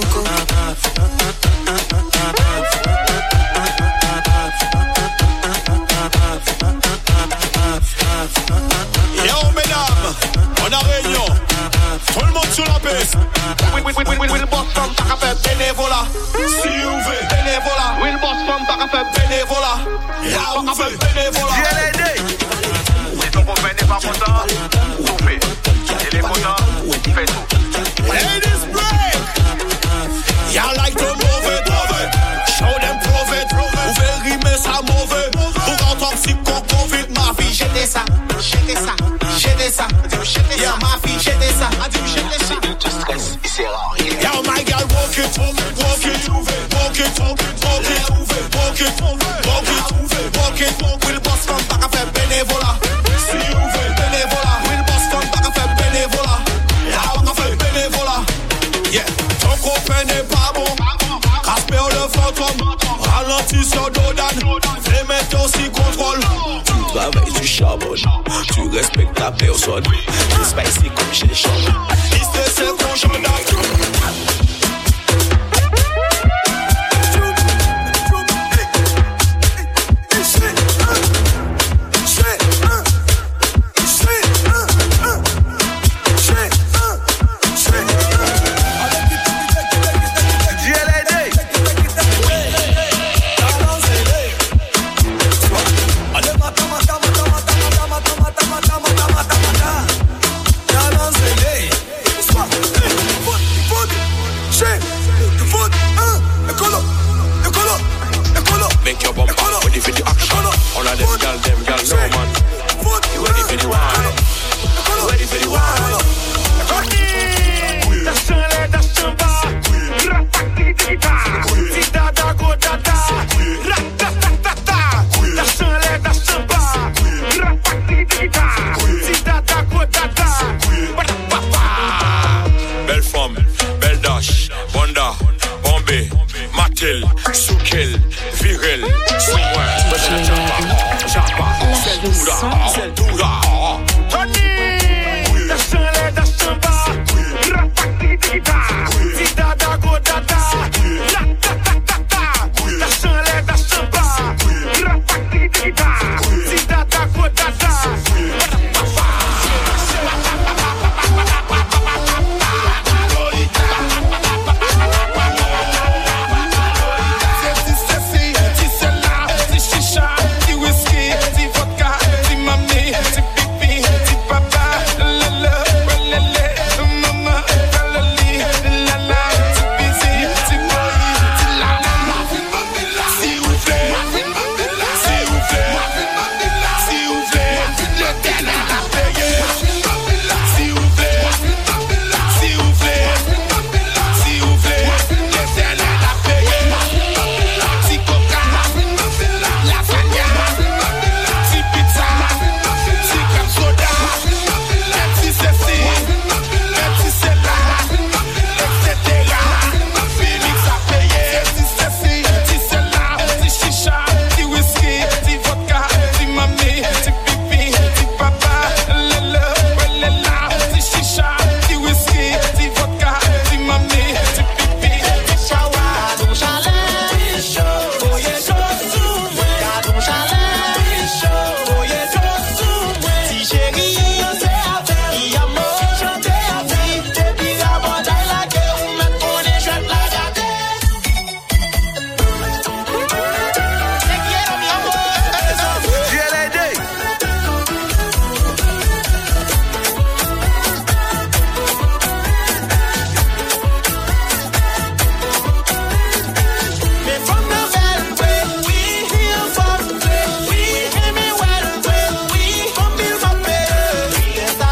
Yo mesdames, on a réunion. Tout le monde sur la piste. Will, will, will, will, will boss from pas qu'à faire bénévolat. Si vous voulez bénévolat. Will boss from pas qu'à faire bénévolat. Y'a pas qu'à faire bénévolat. G L A D. Si ton copain n'est pas content, tout fait. Il est content, fait tout. Ladies break. Y'a like to move it, move it. Show them prove it. Vous verrez rimer ça mauvais. Pour entendre si qu'on Covid, ma fille, j'étais ça. J'étais ça. J'étais ça. Y'a ma fille, j'étais ça. Yo, my girl, walk it, walk it, walk it, walk it, walk it, walk it, walk it, walk it, walk it, will boss from back à faire bénévolat. Si vous voulez bénévolat, will boss from back à faire bénévolat. Y'a pas qu'à faire bénévolat. Yeah, ton copain n'est pas bon. Casper le fantôme, ralentis sur Dodan. Fais mettre aussi contrôle. Tu travailles, tu charbonnes, tu respectes ta personne. Tu spicy comme chez les chambres. Il se sait qu'on chante. La